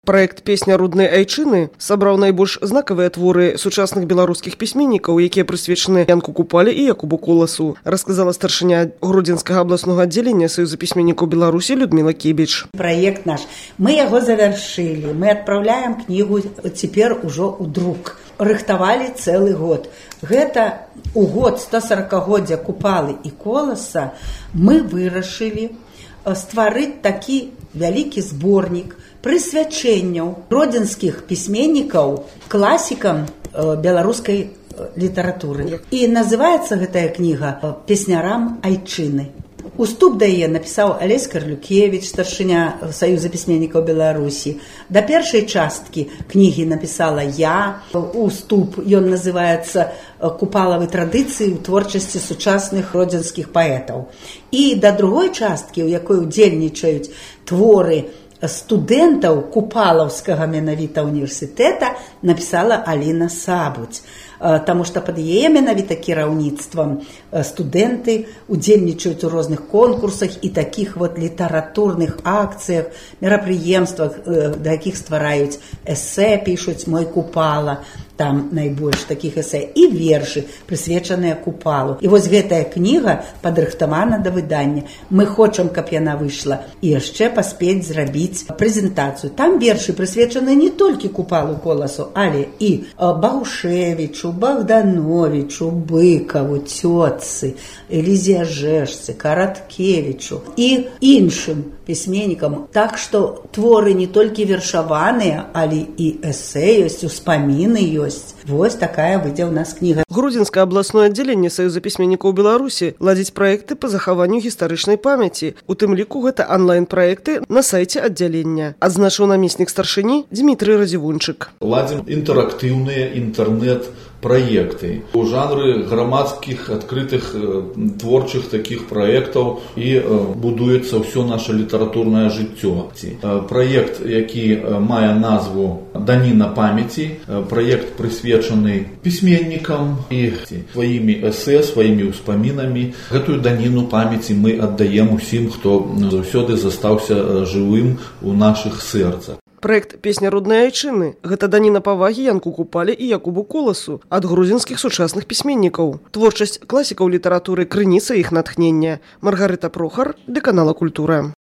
Праект «Песня роднай айчыны» сабраў найбольш знакавыя творы сучасных беларускіх пісьменнікаў, якія прысвечаны Янку Купалі і Якубу Коласу, расказала старшыня Гродзенскага абласнога аддзялення Саюза пісьменнікаў Беларусі Людмила Кібіч. Праект наш. Мы яго завяршылі. Мы адпраўляем кнігу цяпер ужо ў друк. Рыхтавалі цэлы год. Гэта у год 140-годдзя Купалы і Коласа мы вырашылі стварыць такі вялікі зборнік прысвячэнняў гродзенскіх пісьменнікаў класікам беларускай літаратуры. І называецца гэтая кніга «Песнярам айчыны». Уступ да яе напісаў Алесь Карлюкевіч, старшыня Саюза пісьменнікаў Беларусі. Да першай часткі кнігі напісала я. Уступ, ён называецца «Купалавы традыцыі ў творчасці сучасных гродзенскіх паэтаў». І да другой часткі, у якой удзельнічаюць творы студэнтаў Купалаўскага менавіта універсітэта, напісала Аліна Сабуць. Таму што пад яе менавіта кіраўніцтвам студэнты удзельнічаюць у розных конкурсах і такіх літаратурных акцыях, мерапрыемствах, да якіх ствараюць эсэ, пішуць «Мой Купала», там найбольш такіх эсэ, і вершы, прысвечаныя Купалу. І вось гэтая кніга падрыхтавана да выдання. Мы хочам, каб яна выйшла і яшчэ паспець зрабіць прэзентацыю. Там вершы прысвечаны не толькі Купалу Коласу, але і Багушевічу, Богдановичу, Быкаву, Цётцы, Элізе Ажэшцы, Караткевічу і іншым пісьменнікам. Так што творы не толькі вершаваныя, але і эсэ ёсць, успаміны ёсць. Вось такая выйдзе ў нас кніга. Гродзенскае абласное аддзяленне Саюза пісьменнікаў Беларусі ладзіць праекты па захаванню гістарычнай памяці. У тым ліку гэта онлайн-праекты на сайце аддзялення, адзначыў намеснік старшыні Дмітрый Радзівунчык. Ладзім інтэрактыўныя інтэрнэт-праекты у жанры грамадскіх адкрытых творчых такіх праектаў і будуецца ўсё наша літаратурнае жыццё. Праект, які мае назву «Даніна памяці», праект прысвечаны пісьменнікам і сваімі эсэ, сваімі ўспамінамі. Гэтую даніну памяці мы аддаем усім, хто заўсёды застаўся жывым у нашых сэрцах. Праект «Песня роднай айчыны» – гэта даніна павагі Янку Купалі і Якубу Коласу ад гродзенскіх сучасных пісьменнікаў. Творчасць класікаў літаратуры – крыніца іх натхнення. Маргарыта Прохар для канала «Культура».